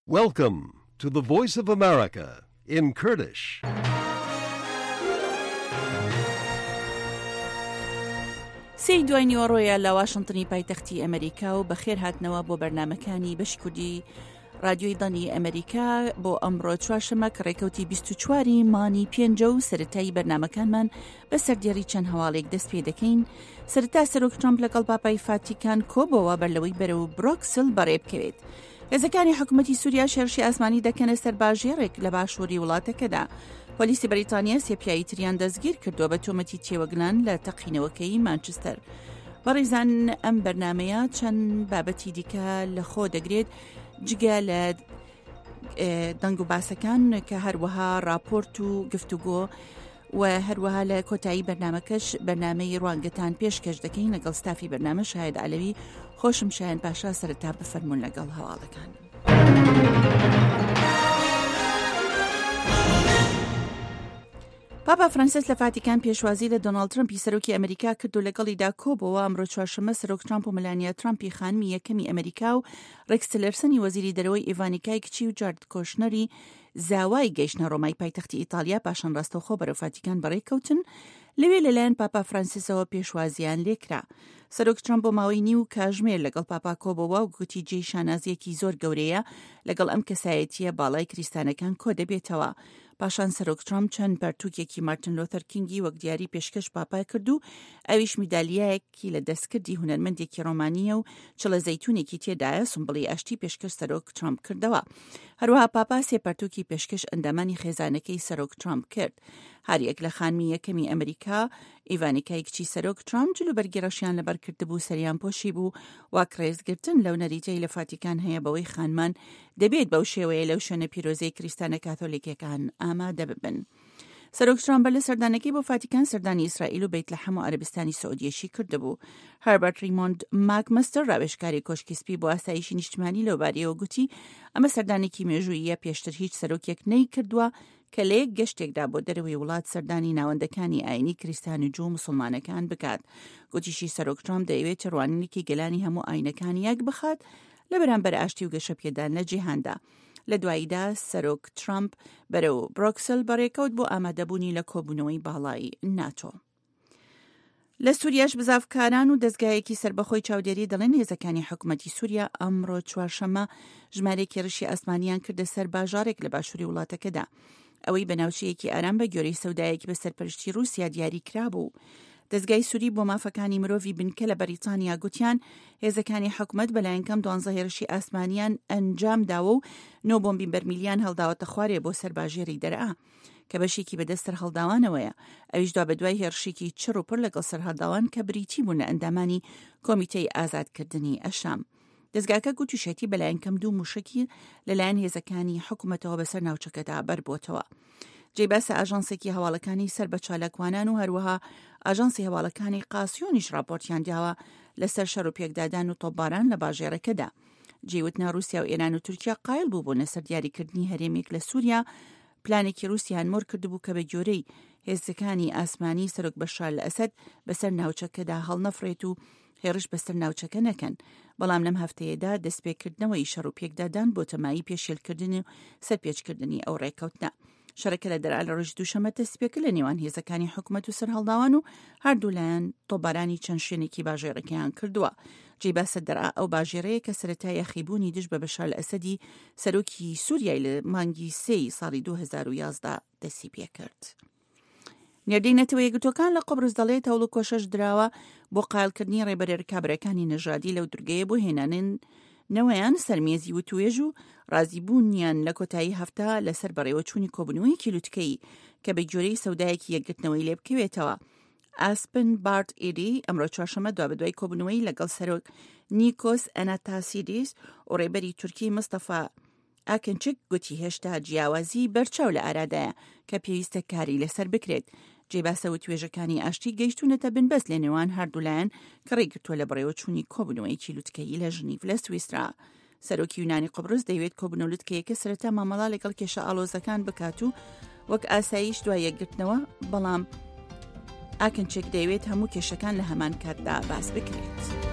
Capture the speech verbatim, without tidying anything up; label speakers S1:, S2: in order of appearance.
S1: Welcome to the Voice of America in Kurdish.
S2: سی دوای نیوەڕۆیە لە واشنگتنی پایتەختی ئەمریکا و بەخێر هاتنەوە بۆ بەرنمەکانی بەشی کوردی رادیۆی دەنی ئەمریکا بۆ ئەمڕۆ چوارشەمە کە ڕێکەوتی بیست و چواری مانی پێنجە و سەرەتایی بەرنمەکانمان بە سەردێڕی چەند هەواڵێک دەست پێ دەکەین. سەرەتا سەرۆک ترامپ لەگەڵ پاپای فاتیکان کۆبەوە بەرلەوەی بەرەو بروکسل بەڕێ بکەوێت. هێزەکانی حکوومەتی سووریا شێرشی ئاسمانی دەکەنە سەر باژێڕێک لە باشووری وڵاتەکەدا. پۆلیسی بەریتانیا سێ پیاوی تریان دەستگیر کردووە بە تۆمەتی تێوەگلان لە تەقینەوەکەی مانچستەر. بەڕێزان ئەم بەرنمەیە چەند بابەتی دیکە لە خۆ دەگرێت جگە لە دەنگ و باسەکان کە هەروەها راپۆرت و گفتوگۆ و هەروەها لە کۆتایی بەرنمەکەش بەرنامەی ڕوانگەتان پێشکەش دەکەین لەگەڵ ستافی بەرنامە شاهد عەلەوی. خۆشم شایەن پاشا سەرەتا بفەرمونون لەگەڵ هەواڵەکان. پاپا فرانسیس لە فاتیکان پێشوازی لە دۆناڵد ترامپی سەرۆکی ئەمریکا کرد و لەگەڵیدا کۆبەوە ئەمڕۆ چوارشەمە سەرۆک ترامپ و مەلانیا ترامپی خانمی یەکەمی ئەمریکا و ڕێکس تیلەرسەنی وەزیری دەرەوەی ئیڤانیکای کچی و جارد کۆشنەری زاوای گەیشتنە ڕۆمای پایتەختی ئیتالیا پاشان ڕاستەوخۆ بەرەو فاتیکان بەڕێکەوتن. لەوێ لەلایەن پاپا فرانسیسەوە پێشوازیان لێکرا. سەرۆک ترامپ بۆ ماوەی نیو کاژمێر لەگەڵ پاپا کۆبەوە و گوتی جێی شانازیەکی زۆر گەورەیە لەگەڵ ئەم کەسایەتیە باڵای کریستانەکان کۆ دەبێتەوە. پاشان سەرۆک ترامپ چەند پەرتووکێکی مارتن لۆتەر کینگی وەک دیاری پێشکەش پاپای کرد و ئەویش میدالیایەکی لە دەستکردی هونەرمەندێکی ڕۆمانیە و چڵە زەیتونێکی تێدایە سمبڵی ئاشتی پێشکەش سەرۆک ترامپ کردەوە. هەروەها پاپا سێ پەرتووکی پێشکەش ئەندامانی خێزانەکەی سەرۆک ترامپ کرد. هەریەک لە خانمی یەکەمی ئەمریکا ئیڤانیکای کچی سەرۆک ترامپ جلوبەرگێڕەشیان لەبەر کردبوو سەریان پۆشی بوو وا کرێزگرتن لەو نەریتەی لە فاتیکان هەیە بەوەی خانمان دەبێت بەو شێوەیە لەو شوێنە پیرۆزەی کریستانە کاتۆلیکەکان ئامادە ببن. سەرۆک ترامپ لە سەردانەکەی بۆ فاتیکان سەردانی ئیسرائیل و بەیت لەحەم و عەرەبستانی سەعودیەشی کردبوو. هەربەرت ریمۆند ماکمەستەر ڕاوێژکاری کۆشکی سپی بۆ ئاسایشی نیشتیمانی لەو بارەیەوە گوتی ئەمە سەردانێکی مێژوویە پێشتر هیچ سەرۆکێک نەی کردووە کە لە یەک گەشتێکدا بۆ دەرەوەی وڵات سەردانی ناوەندەکانی ئاینی کریستان و جوو موسڵمانەکان بکات. گوتیشی سەرۆک ترامپ دەیەوێت چڕوانینێکی گەلانی هەموو ئاینەکان یەک بخات لە بەرامبەر ئاشتی و گەشەپێدان لە جیهاندا. لە دواییدا سەرۆک ترامپ بەرەو بروکسل بەڕێکەوت بۆ ئامادەبوونی لە کۆبوونەوەی باڵای ناتۆ. لە سووریاش بزافکاران و دەستگایەکی سربەخۆی چاودێری دەڵێن هێزەکانی حکوومەتی سووریا ئەمڕۆ چوارشەمە ژمارەیەکی ڕشی ئاسمانیان کردە سەر باژارێک لە باشووری وڵاتەکەدا. ئەوەی بەناوچەیەکی ئارام بە گۆرەی سەودایەکی بە سەرپەرشتی رووسیا دیاری کرابوو. دەستگای سووری بۆ مافەکانی مرۆڤی بنکە لە بەریتانیا گوتیان هێزەکانی حکوومەت بەلایەنکەم دوانزە هێرشی ئاسمانیان ئەنجام داوە و نۆ بۆمبی بەرمیلیان هەڵداوەتە خوارێ بۆ سەر باژێری دەرەا کە بەشێکی بەدەستەر هەڵداوانەوەیە. ئەویش دوا بەدوای هێرشێکی چڕ و پڕ لەگەڵ سەرهەڵداوان کە بریتی بوون لە ئەندامانی کۆمیتەی ئازادکردنی ئەشام. دەستگاکە گوتوشێتی بەلایەنکەم دوو موشکی لەلایەن هێزەکانی حکوومەتەوە بەسەر ناوچەکەدا بەربۆتەوە. جێباسە ئاژانسێکی هەواڵەکانی سەر بە چالاکوانان و هەروەها ئاژانسی هەواڵەکانی قاسیۆنیش راپۆرتیان داوە لەسەر شەڕ و پێکدادان و تۆپباران لە باژێرەکەدا. جێوتنا رووسیا و ئێران و تورکیا قایل بوو بوون لەسەر دیاریکردنی هەرێمێک لە سووریا پلانێکی رووسیان مۆر کردبوو کە بە جۆرەی هێزەکانی ئاسمانی سەرۆک بەشار لە ئەسەد بەسەر ناوچەکەدا هەڵنەفرێت و هێرش بەسەر ناوچەکە نەکەن. بەڵام لەم هەفتەیەدا دەستپێکردنەوەی شەڕ و پێکدادان بۆ تەمایی پێشێلکردن و سەرپێچکردنی ئەو ڕێکەوتنە. شەڕەکە لە دەرا لە ڕۆژ دووشەمە دەستپێکرد لە نێوان هێزەکانی حکوومەت و سەرهەڵداوان و هەردوو لایەن تۆپبارانی چەند شوێنێکی باژێرەکەیان کردووە. جێباسە دەرا ئەو باژێرەیە کە سەرەتای یەخیبوونی دژ بە بەشار لە ئەسەدی سەرۆکی سووریای لە مانگی سێی ساڵی دوو هەزار و یازدە دەستی پێکرد. نێردەی نەتەوە یەکگرتوەکان لە قۆبرس دەڵێت هەوڵ و کۆشەش دراوە بۆ قایڵکردنی ڕێبەرێر کابرەکانی نەژادی لەو دورگەیە بۆ هێنانن نەوەیان سەرمێزی و توێژ و ڕازیبوونیان لە کۆتایی هەفتە لەسەر بەڕێوە چوونی کۆبوونەوەی کیلوتکەی کە بە جۆرەی سەودایەکی یەکگرتنەوەی لێ بکەوێتەوە. ئاسپن بارت ئێری ئەمڕۆ چوارشەمە دوا بەدوای کۆبوونەوەی لەگەڵ سەرۆک نیکۆس ئەناتاسیدیس و ڕێبەری تورکی مستەفا ئاکەنچک گوتی هێشتا جیاوازی بەرچاو لە ئارادایە کە پێویستە کاری لەسەر بکرێت. جێباسە و توێژەکانی ئاشتی گەیشتونەتە بنبەست لە نێوان هەردوولایەن کە ڕێگرتووە لە بەڕێوە چوونی کۆبوونەوەی کیلوتکەی لە ژنیڤ لە سویسرا. سەرۆکی یونانی قوبرس دەیوێت کۆبوونەوەلوتکەیەکە سەرەتا مامەڵا لەگەڵ کێشە ئاڵۆزەکان بکات و وەک ئاسایش دوای یەکگرتنەوە، بەڵام ئاکەنچێک دەیوێت هەموو کێشەکان لە هەمان کاتدا باس بکرێت.